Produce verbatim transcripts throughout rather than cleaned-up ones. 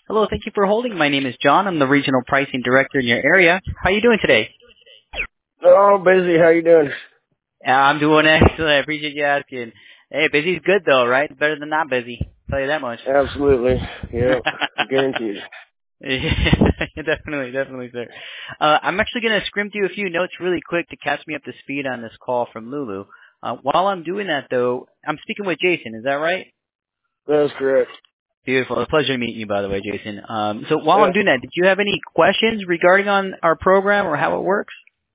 Hello, thank you for holding. My name is John. I'm the regional pricing director in your area. How are you doing today? Oh, busy. How you doing? Uh, I'm doing excellent. I appreciate you asking. Hey, busy's good though, right? Better than not busy. I'll tell you that much. Absolutely. Yeah, guaranteed. Yeah, definitely, definitely, sir. Uh, I'm actually going to skim through a few notes really quick to catch me up to speed on this call from Lulu. Uh, while I'm doing that, though, I'm speaking with Jason. Is that right? That is correct. Beautiful. A pleasure meeting you, by the way, Jason. Um, so while Yeah. I'm doing that, did you have any questions regarding on our program or how it works?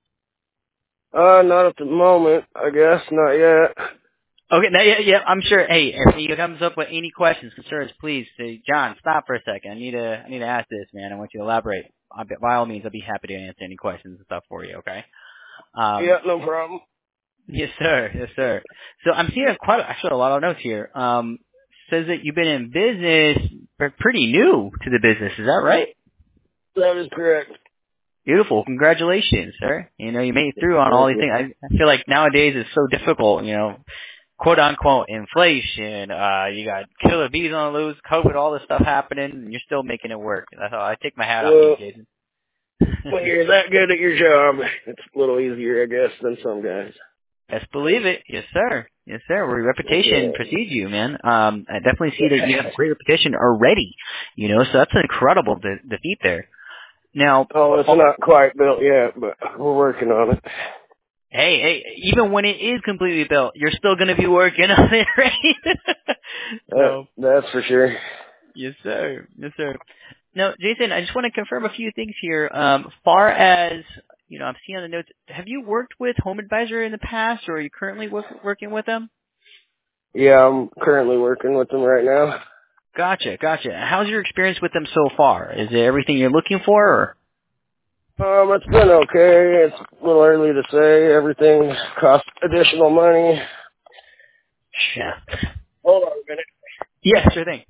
Uh, not at the moment, I guess. Not yet. Okay, now, yeah, yeah, I'm sure. Hey, if he comes up with any questions, concerns, please say, John, stop for a second. I need to, I need to ask this, man. I want you to elaborate. I, by all means, I'll be happy to answer any questions and stuff for you. Okay. Yeah, Um, no problem. yes, sir. Yes, sir. So I'm seeing quite actually a lot of notes here. Um, says that you've been in business, but pretty new to the business. Is that right? That is correct. Beautiful. Congratulations, sir. You know, you made it through on all Thank these you. things. I, I feel like nowadays it's so difficult, you know, quote unquote inflation, uh, you got killer bees on the loose, COVID, all this stuff happening, and you're still making it work. That's how I take my hat off to you, Well, Jason. when you're that good at your job, it's a little easier, I guess, than some guys. Best believe it. Yes, sir. Yes, sir. Well, your reputation Yeah. precedes you, man. Um, I definitely see that you have a great reputation already, you know, so that's an incredible de- defeat there. Now, Oh, it's not quite built yet, but we're working on it. hey, hey, even when it is completely built, you're still going to be working on it, right? That, So, that's for sure. yes, sir. Yes, sir. Now, Jason, I just want to confirm a few things here. Um, far as, you know, I'm seeing on the notes, have you worked with Home Advisor in the past, or are you currently work, working with them? Yeah, I'm currently working with them right now. Gotcha, gotcha. How's your experience with them so far? Is it everything you're looking for, or? Um, it's been okay. It's a little early to say. Everything costs additional money. Yeah. Shit. Hold on a minute. Yeah, sure thing.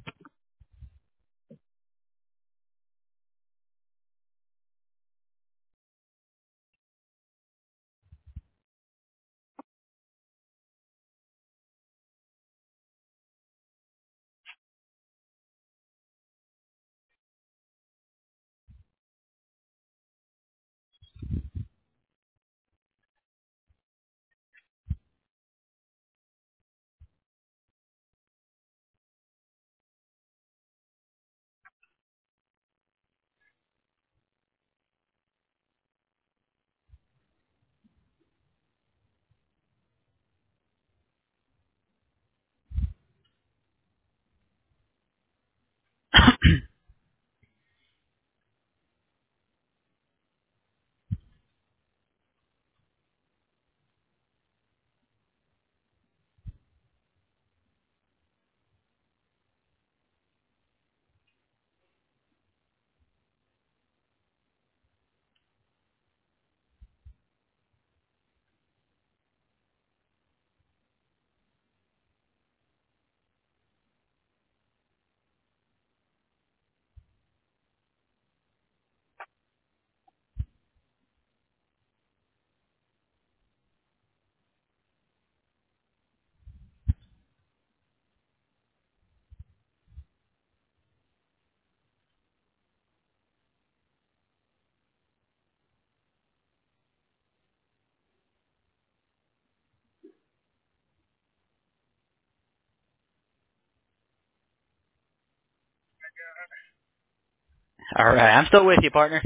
All right, I'm still with you, partner.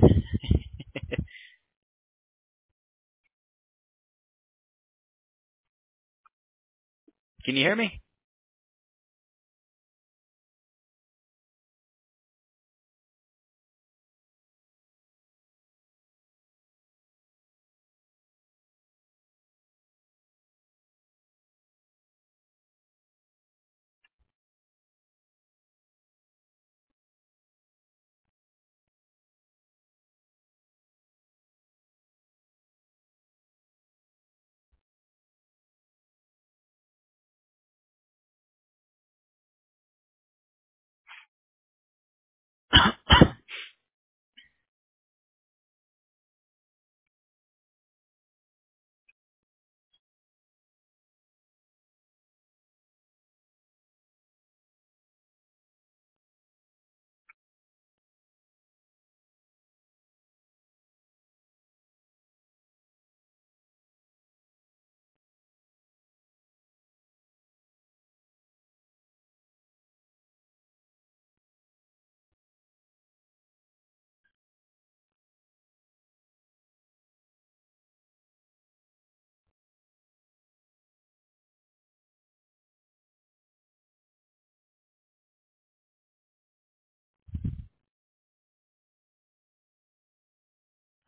Can you hear me?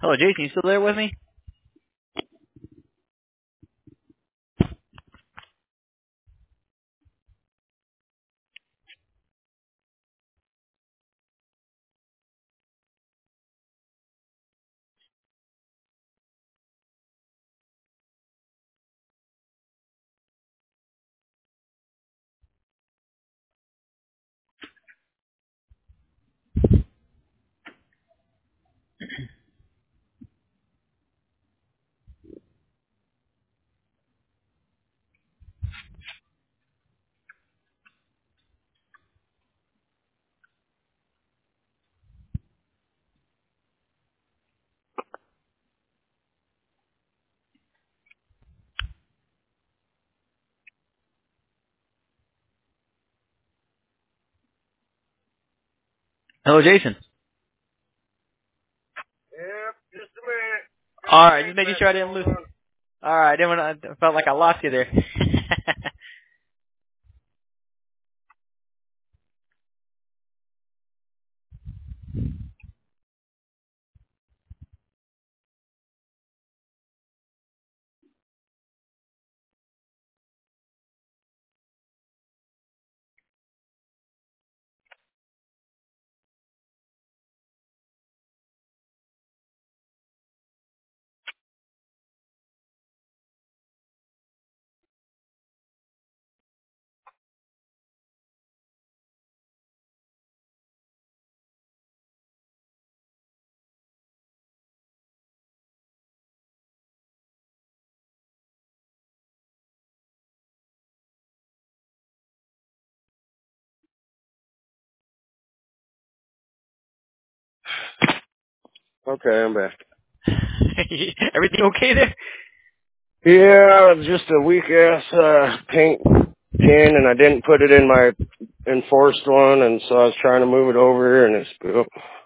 Hello, Jason. You still there with me? Hello, Jason. Yep, just a minute. All right, just making sure I didn't lose. All right, I didn't want to, I felt like I lost you there. Okay, I'm back. Everything okay there? Yeah, it was just a weak ass uh, paint tin, and I didn't put it in my enforced one, and so I was trying to move it over, and it spilled.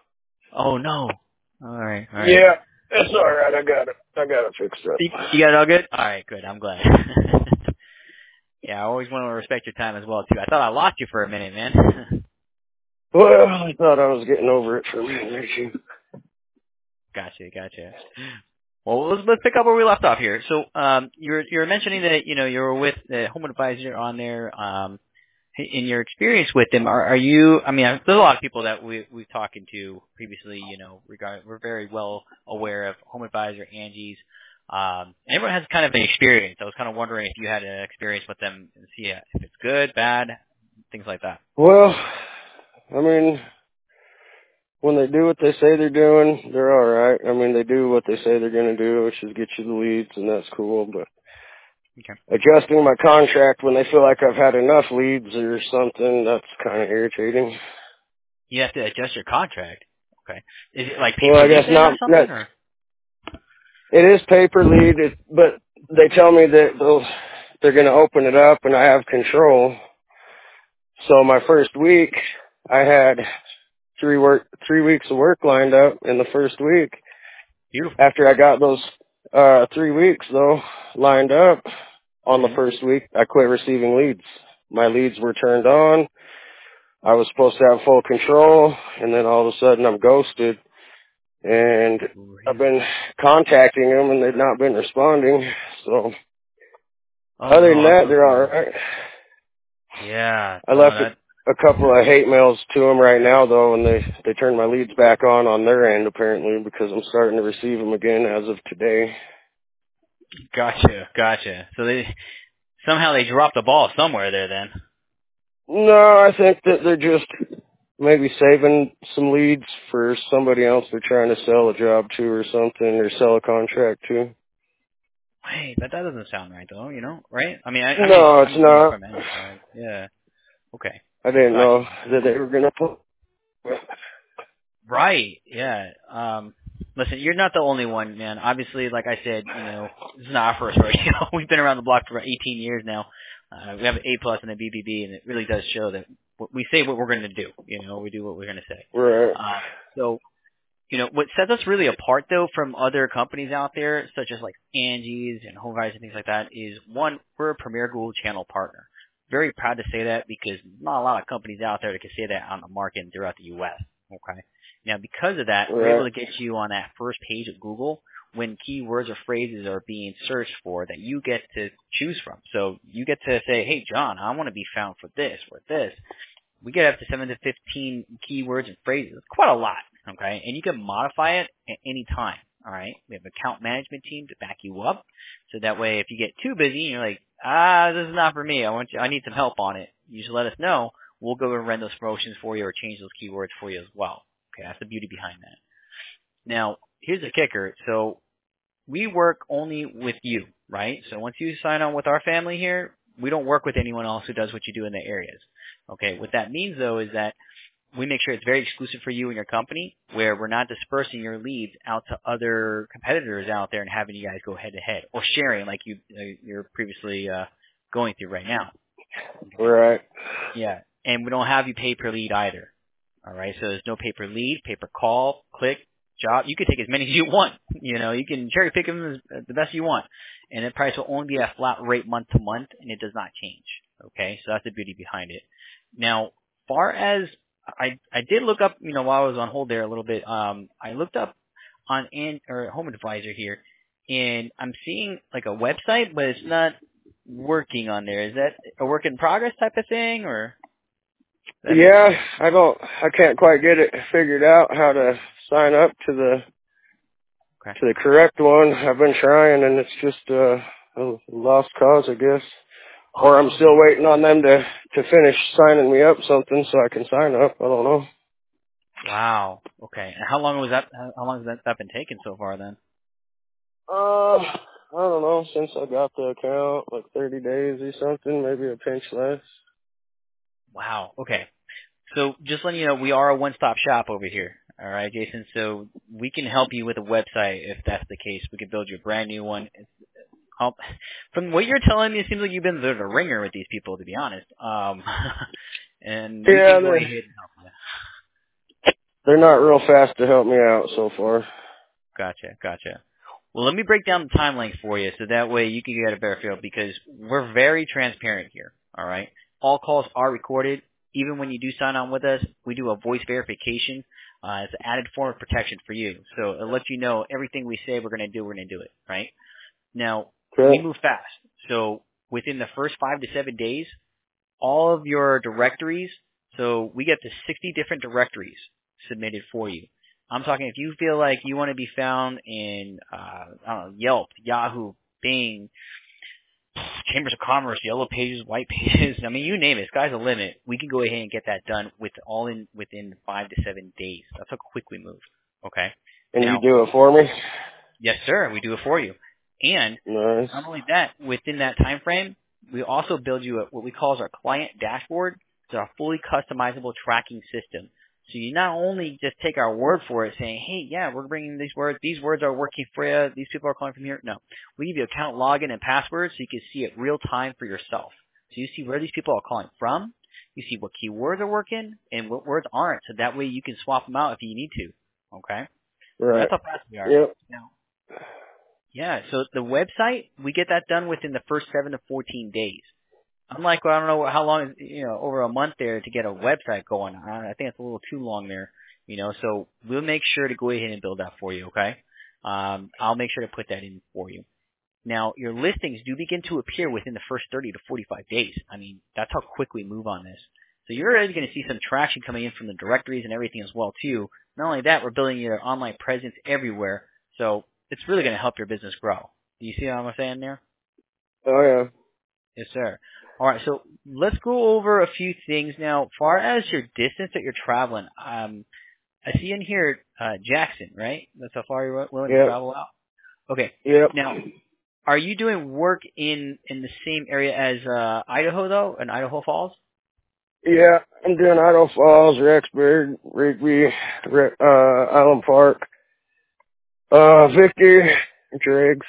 Oh no. All right, all right. Yeah, it's all right. I got it. I got it fixed up. You you got it all good? All right, good. I'm glad. Yeah, I always want to respect your time as well too. I thought I lost you for a minute, man. Well, I thought I was getting over it for a minute. Gotcha, gotcha. Well, let's let's pick up where we left off here. So, um, you're you're mentioning that you know you were with the home advisor on there. Um, in your experience with them, are are you? I mean, there's a lot of people that we we've talking to previously. You know, regard we're very well aware of home advisor Angie's. Um, everyone has kind of an experience. I was kind of wondering if you had an experience with them and see if it's good, bad, things like that. Well, I mean, when they do what they say they're doing, they're all right. I mean, they do what they say they're going to do, which is get you the leads, and that's cool. But Okay. adjusting my contract when they feel like I've had enough leads or something, that's kind of irritating. You have to adjust your contract. Okay. Is it like pay Well, per I lead guess then or not. something? Not Or it is pay per lead, it, but they tell me that they'll they're going to open it up, and I have control. So my first week, I had three work three weeks of work lined up in the first week. beautiful. After I got those uh three weeks though lined up on the Mm-hmm. first week, I quit receiving leads. My leads were turned on. I was supposed to have full control, and then all of a sudden I'm ghosted. And I've Really? been contacting them, and they've not been responding. So Oh other no, than I'm that, so they're all sorry. right. Yeah. I No, left a, that. a couple of hate mails to them right now, though, and they they turned my leads back on on their end apparently because I'm starting to receive them again as of today. Gotcha, gotcha. So they somehow they dropped the ball somewhere there then. No, I think that they're just maybe saving some leads for somebody else they're trying to sell a job to or something, or sell a contract to. Wait, that that doesn't sound right though. You know, right? I mean, I, I mean, No, it's I'm coming not. from any side. Yeah. Okay. I didn't Gotcha. know that they were gonna put. Right. Yeah. Um, listen, you're not the only one, man. Obviously, like I said, you know, this is not our first rodeo. We've been around the block for eighteen years now. Uh, we have an A plus and a B B B, and it really does show that what we say what we're going to do. You know, we do what we're going to say. Right. Uh, so, you know, what sets us really apart though from other companies out there, such as like Angie's and HomeAdvisor and things like that, is one, we're a Premier Google channel partner. Very proud to say that because not a lot of companies out there that can say that on the market and throughout the U S. Okay. Now, because of that, Right. we're able to get you on that first page of Google when keywords or phrases are being searched for that you get to choose from. So you get to say, hey, John, I want to be found for this or this. We get up to seven to fifteen keywords and phrases. It's quite a lot, okay? And you can modify it at any time, all right? We have an account management team to back you up. So that way, if you get too busy and you're like, ah, this is not for me, I want you, I need some help on it, you just let us know. We'll go and run those promotions for you or change those keywords for you as well. Okay, that's the beauty behind that. Now, here's the kicker. So we work only with you, right? So once you sign on with our family here, we don't work with anyone else who does what you do in the areas. Okay, what that means, though, is that we make sure it's very exclusive for you and your company, where we're not dispersing your leads out to other competitors out there and having you guys go head-to-head or sharing like you, uh, you're previously uh, going through right now. Right. Yeah, and we don't have you pay per lead either. All right, so there's no pay per lead, pay per call, click, job. You can take as many as you want. You know, you can cherry pick them as the best you want. And the price will only be a flat rate month to month, and it does not change. Okay, so that's the beauty behind it. Now, far as I, I did look up, you know, while I was on hold there a little bit, um, I looked up on an, or Home Advisor here, and I'm seeing like a website, but it's not working on there. Is that a work in progress type of thing, or? Yeah, I don't, I can't quite get it figured out how to sign up to the, okay. to the correct one. I've been trying and it's just uh, a lost cause, I guess. Or I'm still waiting on them to, to finish signing me up something so I can sign up. I don't know. Wow. Okay. And how long was that, how long has that, that been taking so far then? Uh, I don't know, since I got the account, like thirty days or something, maybe a pinch less. Wow. Okay. So just letting you know, we are a one-stop shop over here. All right, Jason. So we can help you with a website if that's the case. We can build you a brand new one. I'll, from what you're telling me, it seems like you've been the, the ringer with these people, to be honest. Um, and we Yeah, can go they're, ahead and help you. they're not real fast to help me out so far. Gotcha, gotcha. Well, let me break down the time length for you so that way you can get a better feel because we're very transparent here, all right? All calls are recorded. Even when you do sign on with us, we do a voice verification. Uh, it's an added form of protection for you. So it lets you know everything we say we're going to do, we're going to do it, right? Now, Okay. we move fast. So within the first five to seven days, all of your directories, so we get to sixty different directories submitted for you. I'm talking if you feel like you want to be found in, uh, I don't know, Yelp, Yahoo, Bing, Chambers of Commerce, Yellow Pages, White Pages, I mean, you name it. Sky's the limit. We can go ahead and get that done with all in within five to seven days. That's how quick we move. Okay? And Now, you do it for me? yes, sir. We do it for you. And Nice. not only that, within that time frame, we also build you a, what we call our client dashboard. It's our fully customizable tracking system. So you not only just take our word for it, saying, hey, yeah, we're bringing these words. These words are working for you. These people are calling from here. No. We give you account login and password so you can see it real time for yourself. So you see where these people are calling from. You see what keywords are working and what words aren't. So that way you can swap them out if you need to. Okay? Right. That's how fast we are. Yep. Now, yeah, so the website, we get that done within the first seven to fourteen days. Unlike, well, I don't know how long, you know, over a month there to get a website going. I think it's a little too long there, you know, so we'll make sure to go ahead and build that for you, okay? Um, I'll make sure to put that in for you. Now, your listings do begin to appear within the first thirty to forty-five days. I mean, that's how quick we move on this. So you're already going to see some traction coming in from the directories and everything as well, too. Not only that, we're building your online presence everywhere, so it's really going to help your business grow. Do you see what I'm saying there? Oh, yeah. Yes, sir. All right, so let's go over a few things now. Far as your distance that you're traveling, um, I see in here uh, Jackson, right? That's how far you're willing Yep. to travel out? Okay. Yep. Now, are you doing work in, in the same area as uh, Idaho, though, in Idaho Falls? Yeah, I'm doing Idaho Falls, Rexburg, Rigby, Re- uh, Island Park, uh, Victor, Driggs.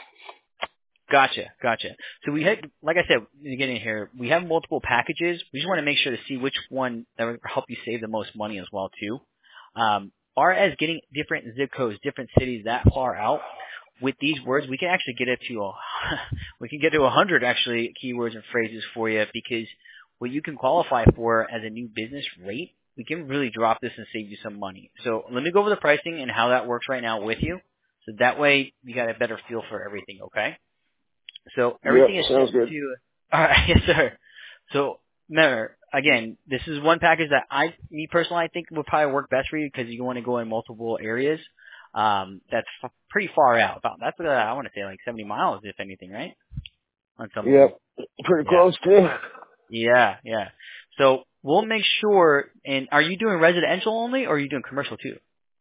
Gotcha, gotcha. So we had, like I said, in the beginning here, we have multiple packages. We just want to make sure to see which one that will help you save the most money as well, too. Um, far as getting different zip codes, different cities that far out, with these words, we can actually get it to a, we can get to a hundred actually keywords and phrases for you because what you can qualify for as a new business rate we can really drop this and save you some money. So let me go over the pricing and how that works right now with you. So that way you got a better feel for everything, okay? So everything Yep, is sounds set good. to, all right, yes, sir. So remember, again, this is one package that I, me personally, I think would probably work best for you because you want to go in multiple areas. Um, that's f- pretty far out. About that's uh, I want to say like seventy miles, if anything, right? On some of them. Yep, pretty Yeah. close too. Yeah, yeah. So we'll make sure. And are you doing residential only, or are you doing commercial too?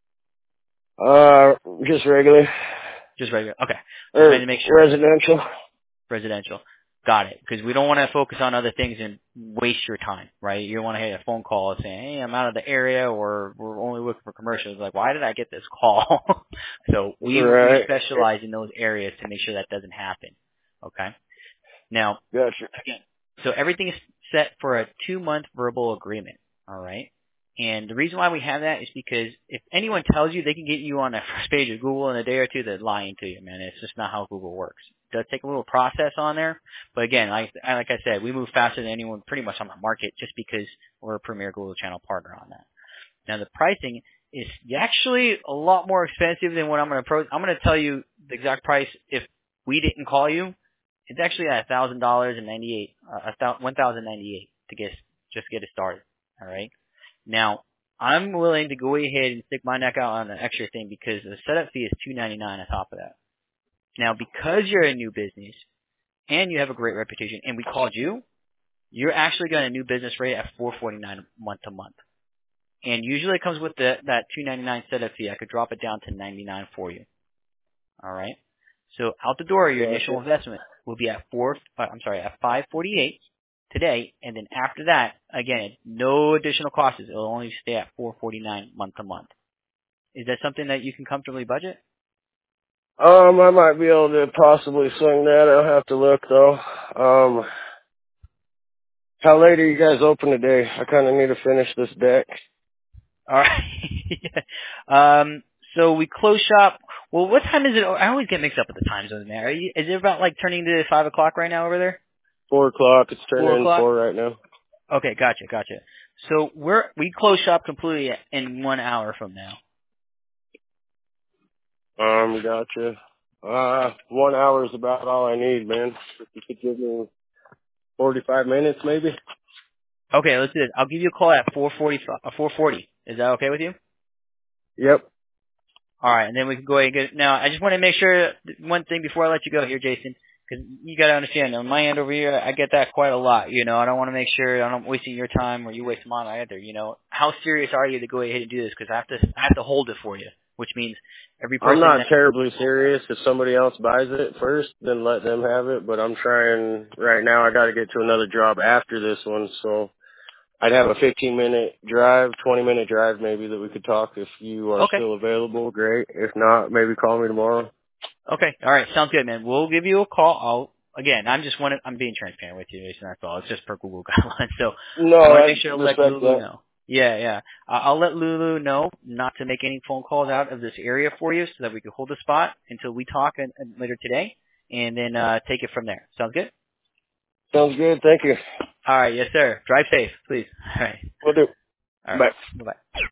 Uh, just regular. Just regular. Okay. Just wanted Or to make sure. residential. Residential. Got it. Because we don't want to focus on other things and waste your time, right? You don't want to get a phone call saying, hey, I'm out of the area or we're only looking for commercials. Like, why did I get this call? So we, we Right. specialize in those areas to make sure that doesn't happen. Okay? Now, Gotcha. again, so everything is set for a two-month verbal agreement, all right? And the reason why we have that is because if anyone tells you they can get you on the first page of Google in a day or two, they're lying to you, man. It's just not how Google works. It does take a little process on there, but again, like, like I said, we move faster than anyone pretty much on the market just because we're a premier Google channel partner on that. Now, the pricing is actually a lot more expensive than what I'm going to pro. I'm going to tell you the exact price if we didn't call you. It's actually at a thousand dollars and ninety eight, uh, a thousand one thousand ninety eight to get just get it started. All right. Now I'm willing to go ahead and stick my neck out on an extra thing because the setup fee is two ninety nine on top of that. Now because you're a new business and you have a great reputation, and we called you, you're actually getting a new business rate at four forty nine month to month. And usually it comes with the, that two ninety nine setup fee. I could drop it down to ninety nine for you. All right. So out the door, your initial Gotcha. investment will be at four. Uh, I'm sorry, at five forty eight today, and then after that, again, no additional costs. It'll only stay at four forty nine month to month. Is that something that you can comfortably budget? Um, I might be able to possibly swing that. I'll have to look though. Um, how late are you guys open today? I kind of need to finish this deck. All right. um. So we close shop. Well, what time is it? I always get mixed up with the time zones, man. Are you, is it about like turning to five o'clock right now over there? Four o'clock. It's Four turning in o'clock. four right now. Okay, gotcha, gotcha. So we're we close shop completely in one hour from now. Um, gotcha. Uh, one hour is about all I need, man. If you could give me forty-five minutes, maybe. Okay, let's do this. I'll give you a call at four forty. Uh, four forty. Is that okay with you? Yep. All right, and then we can go ahead and get. Now, I just want to make sure one thing before I let you go here, Jason, because you got to understand. On my end over here, I get that quite a lot. You know, I don't want to make sure I'm not wasting your time or you waste mine either. You know, how serious are you to go ahead and do this? Because I have to, I have to hold it for you, which means every I'm person not that. terribly serious. If somebody else buys it first, then let them have it. But I'm trying right now. I got to get to another job after this one, so I'd have a fifteen minute drive, twenty minute drive maybe that we could talk if you are Okay. still available. Great. If not, maybe call me tomorrow. Okay. All right. Sounds good, man. We'll give you a call. I'll again. I'm just want I'm being transparent with you, Jason. That's all. It's just per Google guidelines. So No, I want to I make sure to let respect Lulu that. know. Yeah, yeah. Uh, I'll let Lulu know not to make any phone calls out of this area for you, so that we can hold the spot until we talk and, and later today, and then uh take it from there. Sounds good. Sounds good. Thank you. All right. Yes, sir. Drive safe, please. All right. Will do. All right. Bye. Bye bye.